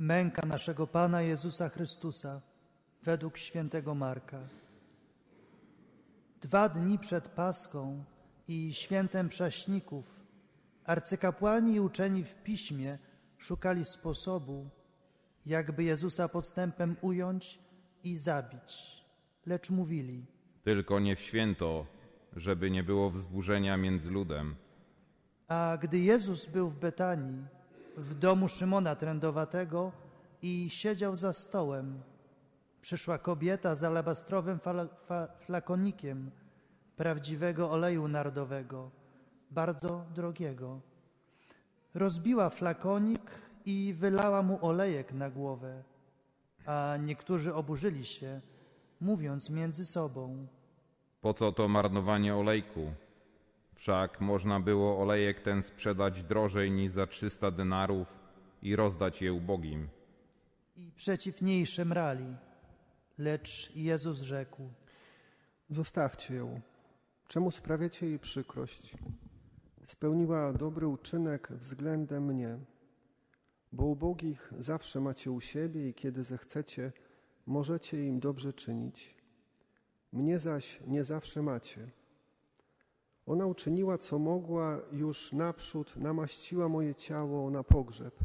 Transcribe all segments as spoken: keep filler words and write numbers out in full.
Męka naszego Pana Jezusa Chrystusa według świętego Marka. Dwa dni przed Paschą i świętem Prześników arcykapłani i uczeni w Piśmie szukali sposobu, jakby Jezusa podstępem ująć i zabić. Lecz mówili: tylko nie w święto, żeby nie było wzburzenia między ludem. A gdy Jezus był w Betanii, w domu Szymona Trędowatego i siedział za stołem, przyszła kobieta z alabastrowym flakonikiem prawdziwego oleju nardowego, bardzo drogiego. Rozbiła flakonik i wylała mu olejek na głowę, a niektórzy oburzyli się, mówiąc między sobą: Po co to marnowanie olejku? Wszak można było olejek ten sprzedać drożej niż za trzysta denarów i rozdać je ubogim. I przeciw niej szemrali. Lecz Jezus rzekł: Zostawcie ją. Czemu sprawiacie jej przykrość? Spełniła dobry uczynek względem mnie. Bo ubogich zawsze macie u siebie i kiedy zechcecie, możecie im dobrze czynić. Mnie zaś nie zawsze macie. Ona uczyniła, co mogła, już naprzód namaściła moje ciało na pogrzeb.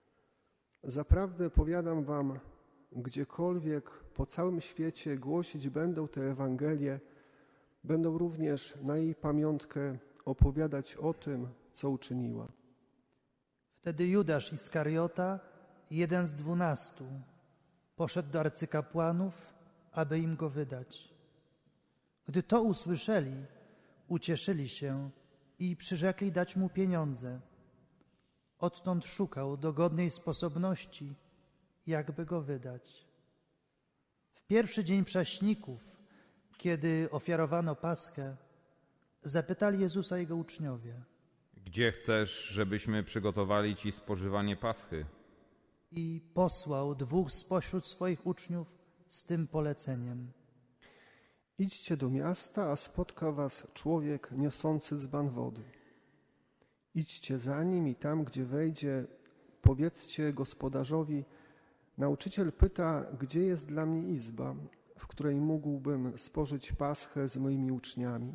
Zaprawdę powiadam wam, gdziekolwiek po całym świecie głosić będą tę Ewangelię, będą również na jej pamiątkę opowiadać o tym, co uczyniła. Wtedy Judasz Iskariota, jeden z dwunastu, poszedł do arcykapłanów, aby im go wydać. Gdy to usłyszeli, ucieszyli się i przyrzekli dać mu pieniądze. Odtąd szukał dogodnej sposobności, jakby go wydać. W pierwszy dzień Prześników, kiedy ofiarowano Paschę, zapytali Jezusa jego uczniowie: Gdzie chcesz, żebyśmy przygotowali ci spożywanie Paschy? I posłał dwóch spośród swoich uczniów z tym poleceniem: Idźcie do miasta, a spotka was człowiek niosący dzban wody. Idźcie za nim i tam, gdzie wejdzie, powiedzcie gospodarzowi: Nauczyciel pyta, gdzie jest dla mnie izba, w której mógłbym spożyć Paschę z moimi uczniami.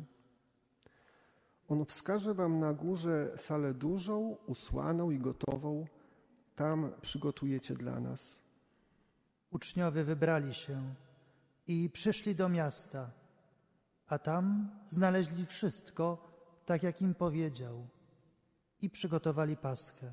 On wskaże wam na górze salę dużą, usłaną i gotową. Tam przygotujecie dla nas. Uczniowie wybrali się i przyszli do miasta, a tam znaleźli wszystko, tak jak im powiedział, i przygotowali Paschę.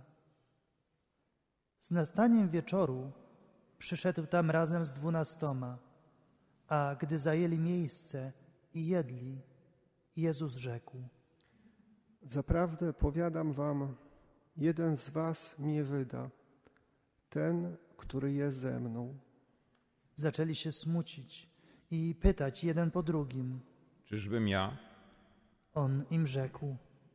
Z nastaniem wieczoru przyszedł tam razem z dwunastoma, a gdy zajęli miejsce i jedli, Jezus rzekł: Zaprawdę powiadam wam, jeden z was mnie wyda, ten, który jest ze mną. Zaczęli się smucić i pytać jeden po drugim: Czyżbym ja? On im rzekł: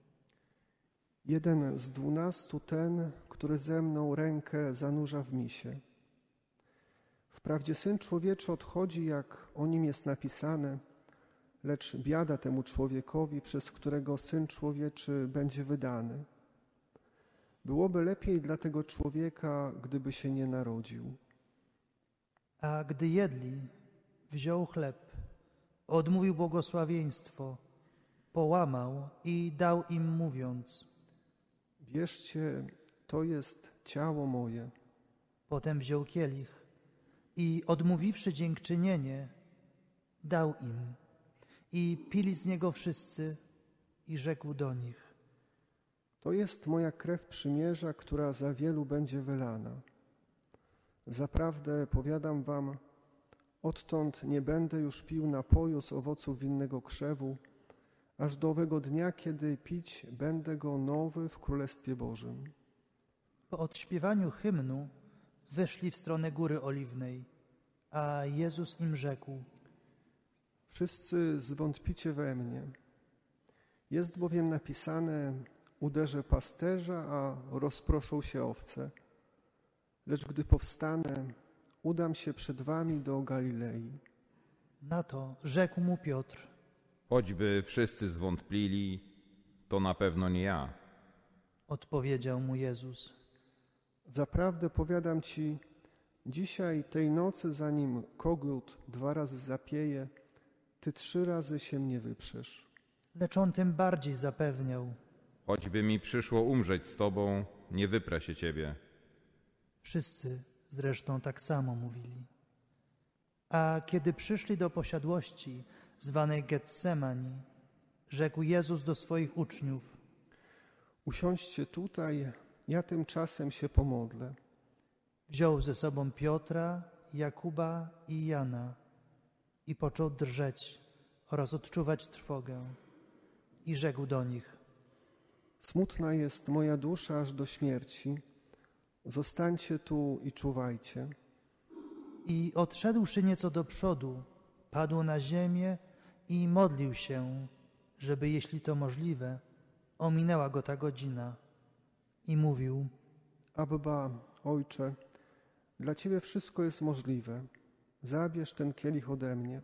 Jeden z dwunastu ten, który ze mną rękę zanurza w misie. Wprawdzie Syn Człowieczy odchodzi, jak o nim jest napisane, lecz biada temu człowiekowi, przez którego Syn Człowieczy będzie wydany. Byłoby lepiej dla tego człowieka, gdyby się nie narodził. A gdy jedli, wziął chleb, odmówił błogosławieństwo, połamał i dał im, mówiąc: Bierzcie, to jest ciało moje. Potem wziął kielich i odmówiwszy dziękczynienie, dał im. I pili z niego wszyscy i rzekł do nich: To jest moja krew przymierza, która za wielu będzie wylana. Zaprawdę powiadam wam, odtąd nie będę już pił napoju z owoców winnego krzewu, aż do owego dnia, kiedy pić będę go nowy w Królestwie Bożym. Po odśpiewaniu hymnu wyszli w stronę Góry Oliwnej, a Jezus im rzekł: Wszyscy zwątpicie we mnie. Jest bowiem napisane: uderzę pasterza, a rozproszą się owce. Lecz gdy powstanę, udam się przed wami do Galilei. Na to rzekł mu Piotr: Choćby wszyscy zwątplili, to na pewno nie ja. Odpowiedział mu Jezus: Zaprawdę powiadam ci, dzisiaj tej nocy, zanim kogut dwa razy zapieje, ty trzy razy się mnie wyprzesz. Lecz on tym bardziej zapewniał: Choćby mi przyszło umrzeć z Tobą, nie wyprę się Ciebie. Wszyscy zresztą tak samo mówili. A kiedy przyszli do posiadłości zwanej Getsemani, rzekł Jezus do swoich uczniów: Usiądźcie tutaj, ja tymczasem się pomodlę. Wziął ze sobą Piotra, Jakuba i Jana i począł drżeć oraz odczuwać trwogę. I rzekł do nich: Smutna jest moja dusza aż do śmierci. Zostańcie tu i czuwajcie. I odszedłszy nieco do przodu, padł na ziemię i modlił się, żeby, jeśli to możliwe, ominęła go ta godzina. I mówił: Abba, Ojcze, dla Ciebie wszystko jest możliwe. Zabierz ten kielich ode mnie.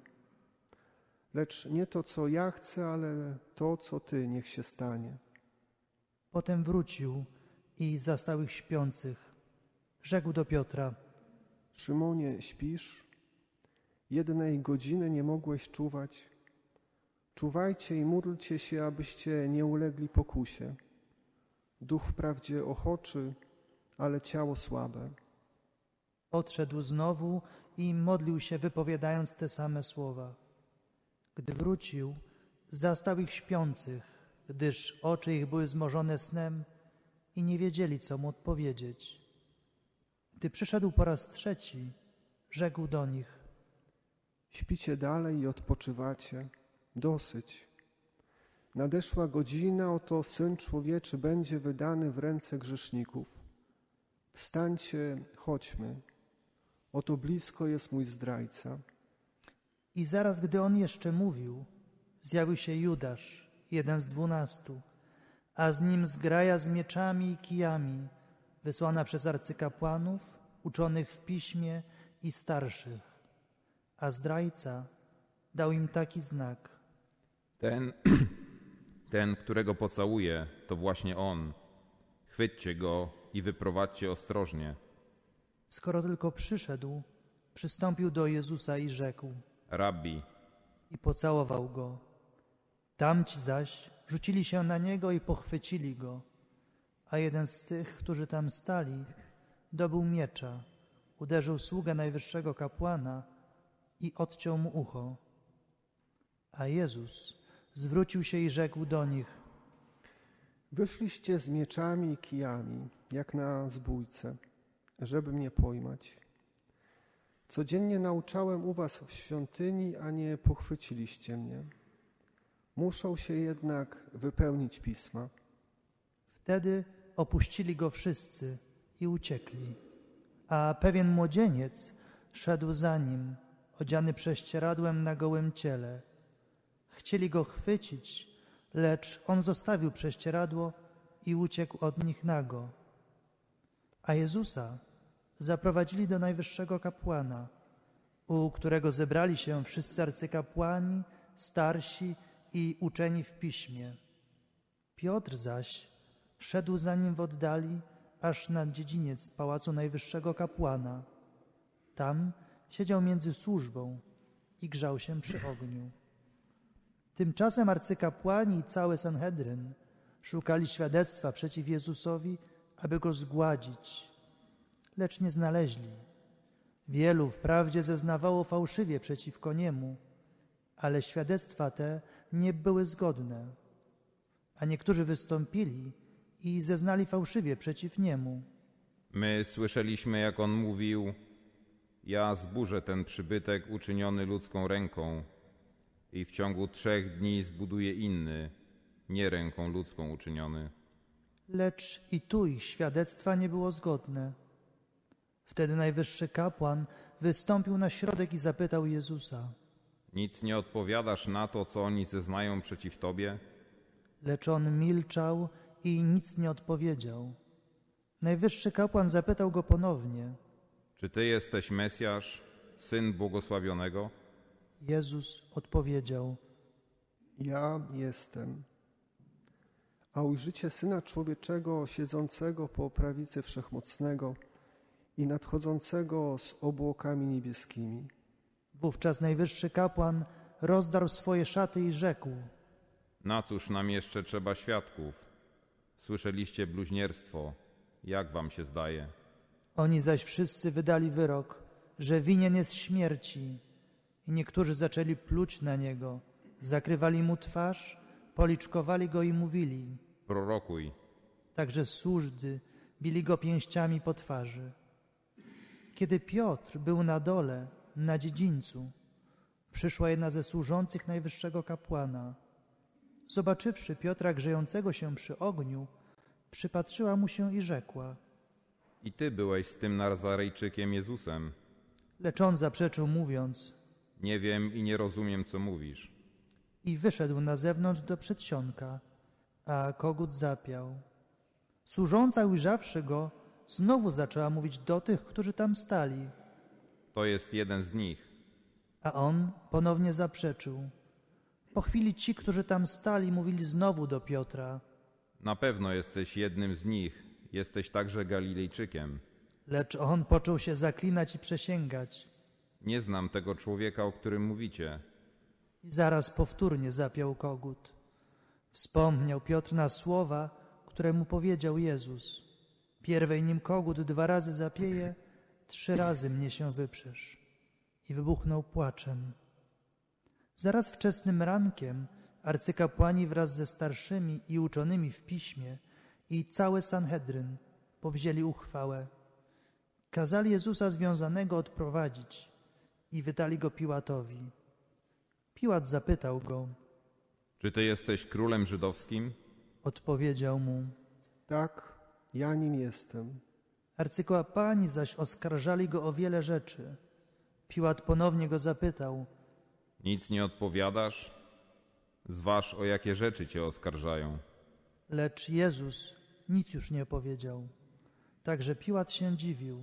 Lecz nie to, co ja chcę, ale to, co Ty, niech się stanie. Potem wrócił i zastał ich śpiących. Rzekł do Piotra: Szymonie, śpisz? Jednej godziny nie mogłeś czuwać? Czuwajcie i módlcie się, abyście nie ulegli pokusie. Duch wprawdzie ochoczy, ale ciało słabe. Odszedł znowu i modlił się, wypowiadając te same słowa. Gdy wrócił, zastał ich śpiących, gdyż oczy ich były zmorzone snem i nie wiedzieli, co mu odpowiedzieć. Gdy przyszedł po raz trzeci, rzekł do nich: Śpicie dalej i odpoczywacie. Dosyć. Nadeszła godzina, oto Syn Człowieczy będzie wydany w ręce grzeszników. Wstańcie, chodźmy. Oto blisko jest mój zdrajca. I zaraz, gdy on jeszcze mówił, zjawił się Judasz, jeden z dwunastu, a z nim zgraja z mieczami i kijami, wysłana przez arcykapłanów, uczonych w piśmie i starszych. A zdrajca dał im taki znak: Ten, ten, którego pocałuję, to właśnie on. Chwyćcie go i wyprowadźcie ostrożnie. Skoro tylko przyszedł, przystąpił do Jezusa i rzekł: Rabbi, i pocałował go. Tamci zaś rzucili się na niego i pochwycili go, a jeden z tych, którzy tam stali, dobył miecza, uderzył sługę najwyższego kapłana i odciął mu ucho. A Jezus zwrócił się i rzekł do nich: Wyszliście z mieczami i kijami, jak na zbójce, żeby mnie pojmać. Codziennie nauczałem u was w świątyni, a nie pochwyciliście mnie. Muszą się jednak wypełnić pisma. Wtedy opuścili go wszyscy i uciekli. A pewien młodzieniec szedł za nim, odziany prześcieradłem na gołym ciele. Chcieli go chwycić, lecz on zostawił prześcieradło i uciekł od nich nago. A Jezusa zaprowadzili do najwyższego kapłana, u którego zebrali się wszyscy arcykapłani, starsi i uczeni w piśmie. Piotr zaś szedł za nim w oddali, aż na dziedziniec pałacu najwyższego kapłana. Tam siedział między służbą i grzał się przy ogniu. Tymczasem arcykapłani i cały Sanhedryn szukali świadectwa przeciw Jezusowi, aby go zgładzić, lecz nie znaleźli. Wielu wprawdzie zeznawało fałszywie przeciwko niemu, ale świadectwa te nie były zgodne, a niektórzy wystąpili i zeznali fałszywie przeciw niemu. my słyszeliśmy, jak on mówił: ja zburzę ten przybytek uczyniony ludzką ręką i w ciągu trzech dni zbuduję inny, nie ręką ludzką uczyniony. Lecz i tu ich świadectwa nie było zgodne. Wtedy najwyższy kapłan wystąpił na środek i zapytał Jezusa: Nic nie odpowiadasz na to, co oni zeznają przeciw Tobie? Lecz on milczał i nic nie odpowiedział. Najwyższy kapłan zapytał go ponownie. Czy Ty jesteś Mesjasz, Syn Błogosławionego? Jezus odpowiedział: Ja jestem. a ujrzycie Syna Człowieczego siedzącego po prawicy Wszechmocnego i nadchodzącego z obłokami niebieskimi. Wówczas najwyższy kapłan rozdarł swoje szaty i rzekł: Na cóż nam jeszcze trzeba świadków? Słyszeliście bluźnierstwo. Jak wam się zdaje? Oni zaś wszyscy wydali wyrok, że winien jest śmierci. I niektórzy zaczęli pluć na niego, zakrywali mu twarz, policzkowali go i mówili. Prorokuj. Także służdzy bili go pięściami po twarzy. Kiedy Piotr był na dole, na dziedzińcu, przyszła jedna ze służących najwyższego kapłana. Zobaczywszy Piotra grzejącego się przy ogniu, przypatrzyła mu się i rzekła: I ty byłeś z tym Nazarejczykiem Jezusem. Lecz on zaprzeczył, mówiąc: Nie wiem i nie rozumiem, co mówisz. I wyszedł na zewnątrz do przedsionka, a kogut zapiał. Służąca, ujrzawszy go, znowu zaczęła mówić do tych, którzy tam stali. To jest jeden z nich. A on ponownie zaprzeczył. Po chwili ci, którzy tam stali, mówili znowu do Piotra. Na pewno jesteś jednym z nich. Jesteś także Galilejczykiem. Lecz on począł się zaklinać i przysięgać. Nie znam tego człowieka, o którym mówicie. I zaraz powtórnie zapiał kogut. Wspomniał Piotr na słowa, które mu powiedział Jezus. Pierwej nim kogut dwa razy zapieje, trzy razy mnie się wyprzesz. I wybuchnął płaczem. Zaraz wczesnym rankiem arcykapłani wraz ze starszymi i uczonymi w piśmie i cały Sanhedryn powzięli uchwałę. Kazali Jezusa związanego odprowadzić i wydali go Piłatowi. Piłat zapytał go. Czy ty jesteś królem żydowskim? Odpowiedział mu. Tak, ja nim jestem. Arcykapłani zaś oskarżali go o wiele rzeczy. Piłat ponownie go zapytał. Nic nie odpowiadasz? Zważ, o jakie rzeczy cię oskarżają. Lecz Jezus nic już nie powiedział. Także Piłat się dziwił.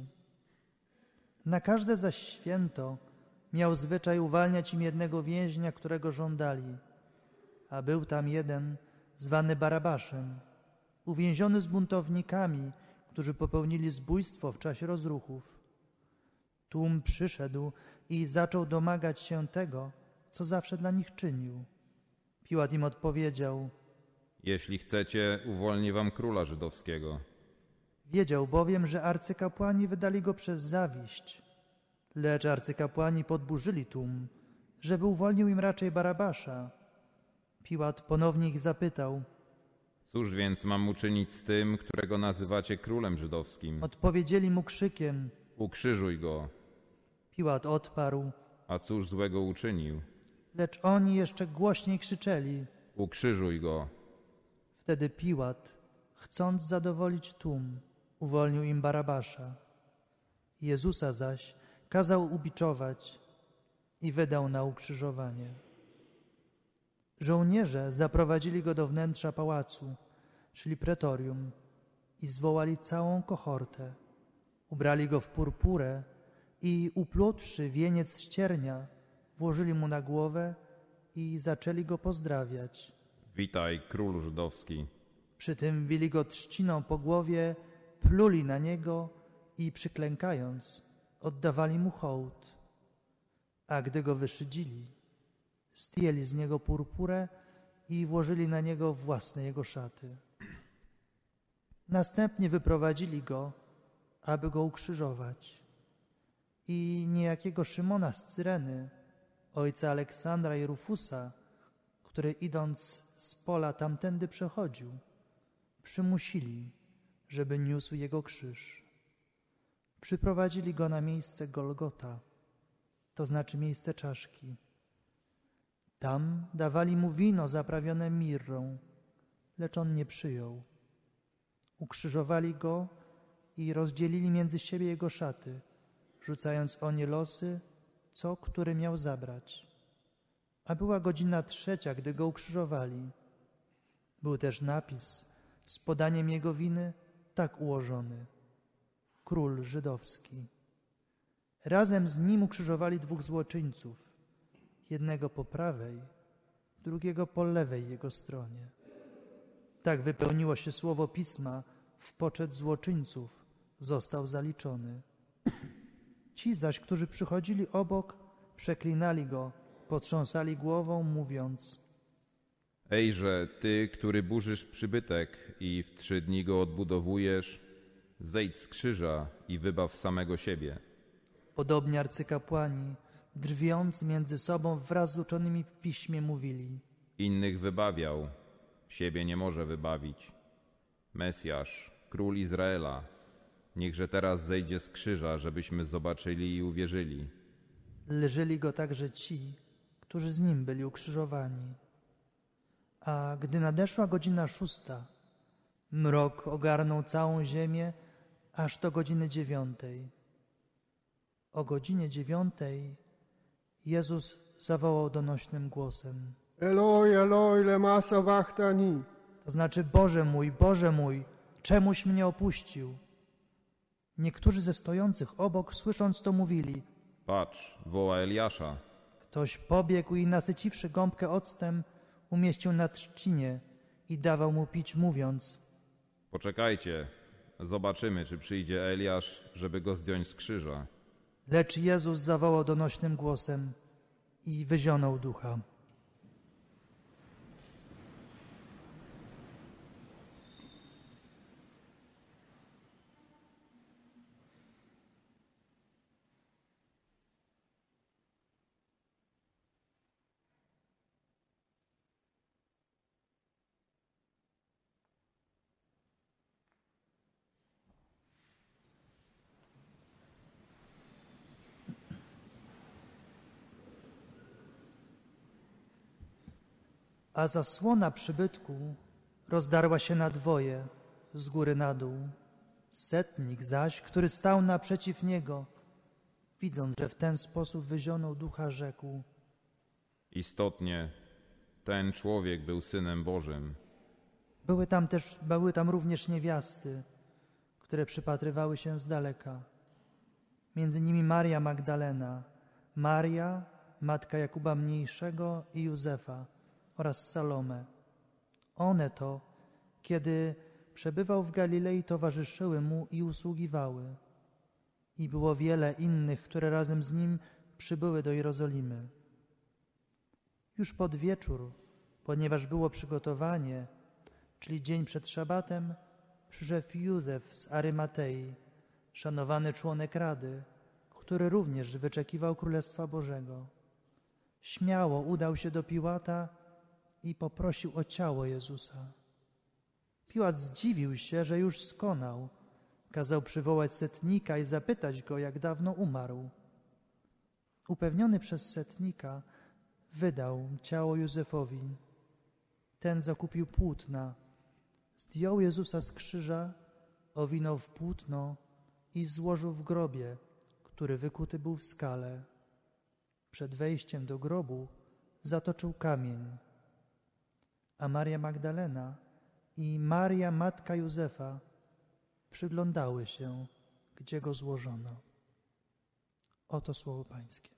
Na każde zaś święto miał zwyczaj uwalniać im jednego więźnia, którego żądali. A był tam jeden, zwany Barabaszem, uwięziony z buntownikami, którzy popełnili zbójstwo w czasie rozruchów. Tłum przyszedł i zaczął domagać się tego, co zawsze dla nich czynił. Piłat im odpowiedział. Jeśli chcecie, uwolnię wam króla żydowskiego. Wiedział bowiem, że arcykapłani wydali go przez zawiść. Lecz arcykapłani podburzyli tłum, żeby uwolnił im raczej Barabasza. Piłat ponownie ich zapytał. Cóż więc mam uczynić z tym, którego nazywacie królem żydowskim? Odpowiedzieli mu krzykiem. Ukrzyżuj go. Piłat odparł. A cóż złego uczynił? Lecz oni jeszcze głośniej krzyczeli. Ukrzyżuj go. Wtedy Piłat, chcąc zadowolić tłum, uwolnił im Barabasza. Jezusa zaś kazał ubiczować i wydał na ukrzyżowanie. Żołnierze zaprowadzili go do wnętrza pałacu, czyli pretorium, i zwołali całą kohortę. Ubrali go w purpurę i uplótłszy wieniec z ciernia, włożyli mu na głowę i zaczęli go pozdrawiać. Witaj, królu żydowski. Przy tym bili go trzciną po głowie, pluli na niego i przyklękając, oddawali mu hołd. A gdy go wyszydzili, zdjęli z niego purpurę i włożyli na niego własne jego szaty. Następnie wyprowadzili go, aby go ukrzyżować. I niejakiego Szymona z Cyreny, ojca Aleksandra i Rufusa, który idąc z pola tamtędy przechodził, przymusili, żeby niósł jego krzyż. Przyprowadzili go na miejsce Golgota, to znaczy miejsce czaszki. Tam dawali mu wino zaprawione mirrą, lecz on nie przyjął. Ukrzyżowali go i rozdzielili między siebie jego szaty, rzucając o nie losy, co który miał zabrać. A była godzina trzecia, gdy go ukrzyżowali. Był też napis z podaniem jego winy tak ułożony: Król żydowski. Razem z nim ukrzyżowali dwóch złoczyńców, jednego po prawej, drugiego po lewej jego stronie. Tak wypełniło się słowo Pisma, w poczet złoczyńców został zaliczony. Ci zaś, którzy przychodzili obok, przeklinali go, potrząsali głową, mówiąc: Ejże, ty, który burzysz przybytek i w trzy dni go odbudowujesz, zejdź z krzyża i wybaw samego siebie. Podobnie arcykapłani, drwiąc między sobą wraz z uczonymi w piśmie, mówili: Innych wybawiał, siebie nie może wybawić. Mesjasz, król Izraela, niechże teraz zejdzie z krzyża, żebyśmy zobaczyli i uwierzyli. Leżeli go także ci, którzy z nim byli ukrzyżowani. A gdy nadeszła godzina szósta, mrok ogarnął całą ziemię aż do godziny dziewiątej. O godzinie dziewiątej Jezus zawołał donośnym głosem: Eloi, Eloi, lema sabachthani. To znaczy: Boże mój, Boże mój, czemuś mnie opuścił? Niektórzy ze stojących obok, słysząc to, mówili: Patrz, woła Eliasza. Ktoś pobiegł i nasyciwszy gąbkę octem, umieścił na trzcinie i dawał mu pić, mówiąc: Poczekajcie, zobaczymy, czy przyjdzie Eliasz, żeby go zdjąć z krzyża. Lecz Jezus zawołał donośnym głosem i wyzionął ducha. A zasłona przybytku rozdarła się na dwoje, z góry na dół. Setnik zaś, który stał naprzeciw niego, widząc, że w ten sposób wyzionął ducha, rzekł: Istotnie, ten człowiek był Synem Bożym. Były tam też, były tam również niewiasty, które przypatrywały się z daleka. Między nimi Maria Magdalena, Maria, matka Jakuba Mniejszego i Józefa, oraz Salome. One to, kiedy przebywał w Galilei, towarzyszyły mu i usługiwały. I było wiele innych, które razem z nim przybyły do Jerozolimy. Już pod wieczór, ponieważ było przygotowanie, czyli dzień przed szabatem, przyszedł Józef z Arymatei, szanowany członek Rady, który również wyczekiwał Królestwa Bożego. Śmiało udał się do Piłata i poprosił o ciało Jezusa. Piłat zdziwił się, że już skonał. Kazał przywołać setnika i zapytać go, jak dawno umarł. Upewniony przez setnika, wydał ciało Józefowi. Ten zakupił płótna, zdjął Jezusa z krzyża, owinął w płótno i złożył w grobie, który wykuty był w skale. Przed wejściem do grobu zatoczył kamień. A Maria Magdalena i Maria, matka Józefa, przyglądały się, gdzie go złożono. Oto słowo Pańskie.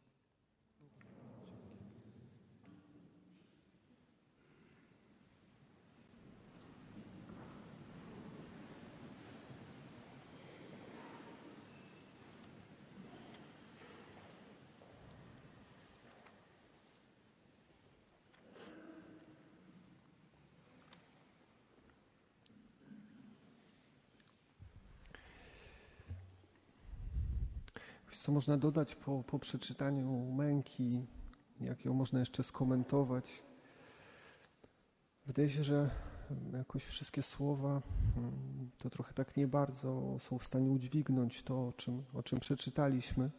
Co można dodać po, po przeczytaniu męki, jak ją można jeszcze skomentować? Wydaje się, że jakoś wszystkie słowa to trochę tak nie bardzo są w stanie udźwignąć to, o czym, o czym przeczytaliśmy.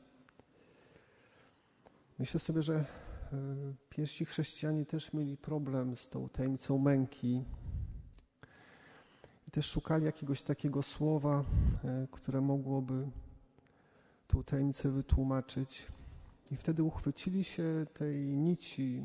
Myślę sobie, że pierwsi chrześcijanie też mieli problem z tą tajemnicą męki i też szukali jakiegoś takiego słowa, które mogłoby tą tajemnicę wytłumaczyć. I wtedy uchwycili się tej nici,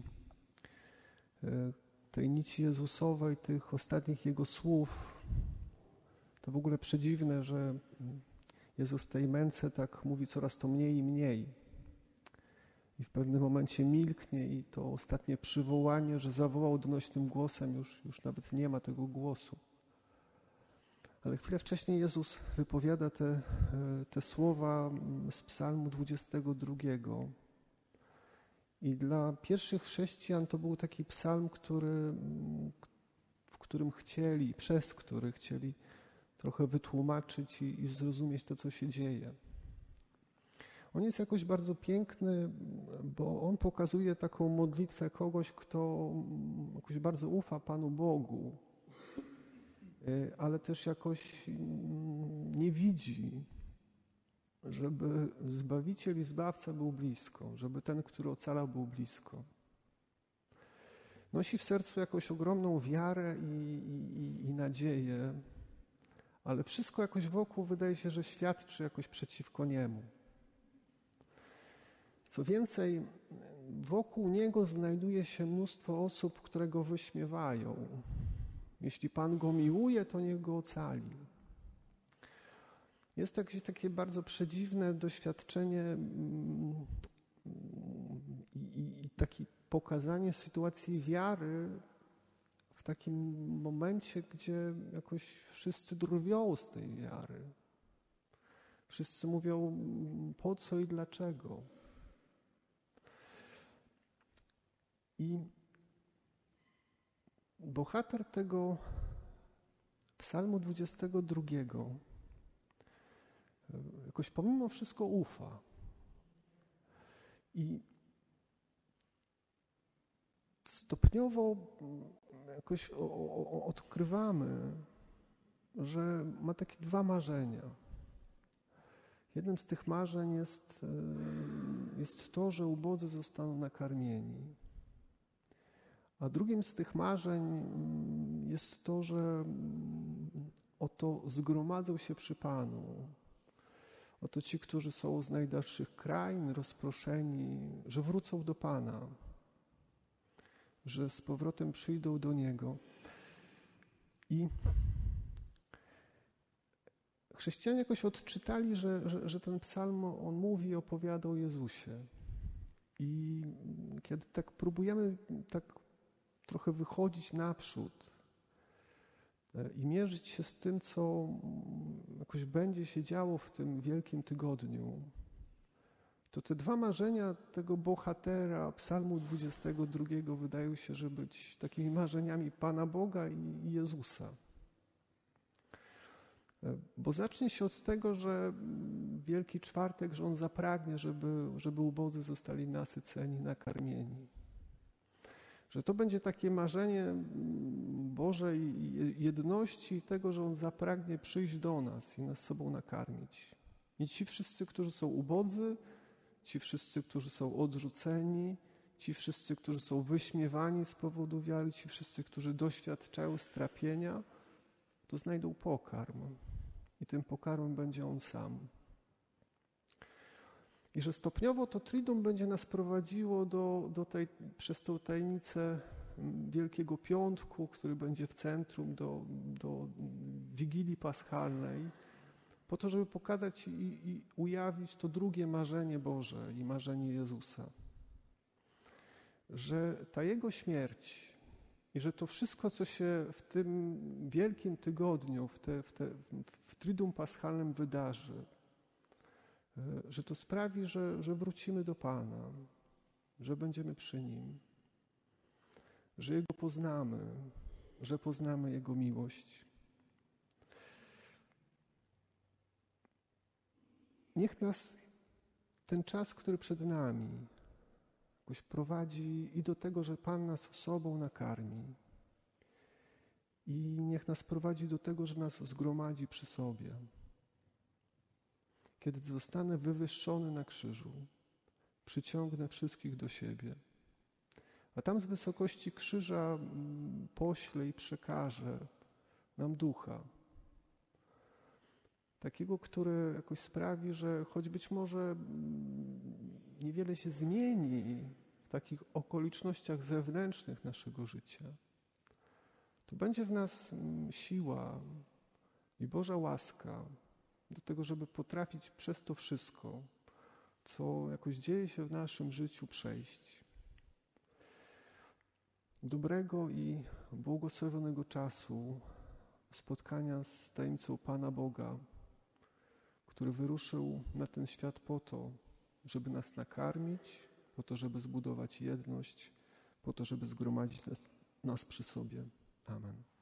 tej nici Jezusowej, tych ostatnich Jego słów. To w ogóle przedziwne, że Jezus w tej męce tak mówi coraz to mniej i mniej. i w pewnym momencie milknie i to ostatnie przywołanie, że zawołał donośnym głosem, już, już nawet nie ma tego głosu. Ale chwilę wcześniej Jezus wypowiada te, te słowa z Psalmu dwudziestego drugiego. I dla pierwszych chrześcijan to był taki psalm, który, w którym chcieli, przez który chcieli trochę wytłumaczyć i, i zrozumieć to, co się dzieje. On jest jakoś bardzo piękny, bo on pokazuje taką modlitwę kogoś, kto jakoś bardzo ufa Panu Bogu, ale też jakoś nie widzi, żeby Zbawiciel i Zbawca był blisko, żeby ten, który ocalał, był blisko. Nosi w sercu jakąś ogromną wiarę i, i, i nadzieję, ale wszystko jakoś wokół wydaje się, że świadczy jakoś przeciwko niemu. Co więcej, wokół niego znajduje się mnóstwo osób, które go wyśmiewają. Jeśli Pan go miłuje, to niech go ocali. Jest to jakieś takie bardzo przedziwne doświadczenie i, i, i takie pokazanie sytuacji wiary w takim momencie, gdzie jakoś wszyscy drwią z tej wiary. Wszyscy mówią, po co i dlaczego. I bohater tego Psalmu dwudziestego drugiego jakoś pomimo wszystko ufa. I stopniowo jakoś o, o, odkrywamy, że ma takie dwa marzenia. Jednym z tych marzeń jest, jest to, że ubodzy zostaną nakarmieni. A drugim z tych marzeń jest to, że oto zgromadzą się przy Panu. Oto ci, którzy są z najdalszych krain, rozproszeni, że wrócą do Pana, że z powrotem przyjdą do Niego. I chrześcijanie jakoś odczytali, że, że, że ten psalm, on mówi i opowiada o Jezusie. I kiedy tak próbujemy tak trochę wychodzić naprzód i mierzyć się z tym, co jakoś będzie się działo w tym Wielkim Tygodniu, to te dwa marzenia tego bohatera Psalmu dwudziestego drugiego wydają się, że być takimi marzeniami Pana Boga i Jezusa. Bo zacznie się od tego, że Wielki Czwartek, że On zapragnie, żeby, żeby ubodzy zostali nasyceni, nakarmieni. Że to będzie takie marzenie Bożej jedności i tego, że On zapragnie przyjść do nas i nas sobą nakarmić. I ci wszyscy, którzy są ubodzy, ci wszyscy, którzy są odrzuceni, ci wszyscy, którzy są wyśmiewani z powodu wiary, ci wszyscy, którzy doświadczają strapienia, to znajdą pokarm. I tym pokarmem będzie On sam. I że stopniowo to Triduum będzie nas prowadziło do, do tej, przez tą tajemnicę Wielkiego Piątku, który będzie w centrum, do, do Wigilii Paschalnej, po to, żeby pokazać i, i ujawnić to drugie marzenie Boże i marzenie Jezusa. Że ta Jego śmierć i że to wszystko, co się w tym Wielkim Tygodniu, w, te, w, te, w Triduum Paschalnym wydarzy, że to sprawi, że, że wrócimy do Pana, że będziemy przy Nim, że Jego poznamy, że poznamy Jego miłość. Niech nas ten czas, który przed nami, jakoś prowadzi i do tego, że Pan nas sobą nakarmi. I niech nas prowadzi do tego, że nas zgromadzi przy sobie. Kiedy zostanę wywyższony na krzyżu, przyciągnę wszystkich do siebie. A tam z wysokości krzyża poślę i przekażę nam Ducha. Takiego, który jakoś sprawi, że choć być może niewiele się zmieni w takich okolicznościach zewnętrznych naszego życia, to będzie w nas siła i Boża łaska do tego, żeby potrafić przez to wszystko co jakoś dzieje się w naszym życiu, przejść. Dobrego i błogosławionego czasu spotkania z tajemnicą Pana Boga, który wyruszył na ten świat po to, żeby nas nakarmić, po to, żeby zbudować jedność, po to, żeby zgromadzić nas, nas przy sobie. Amen.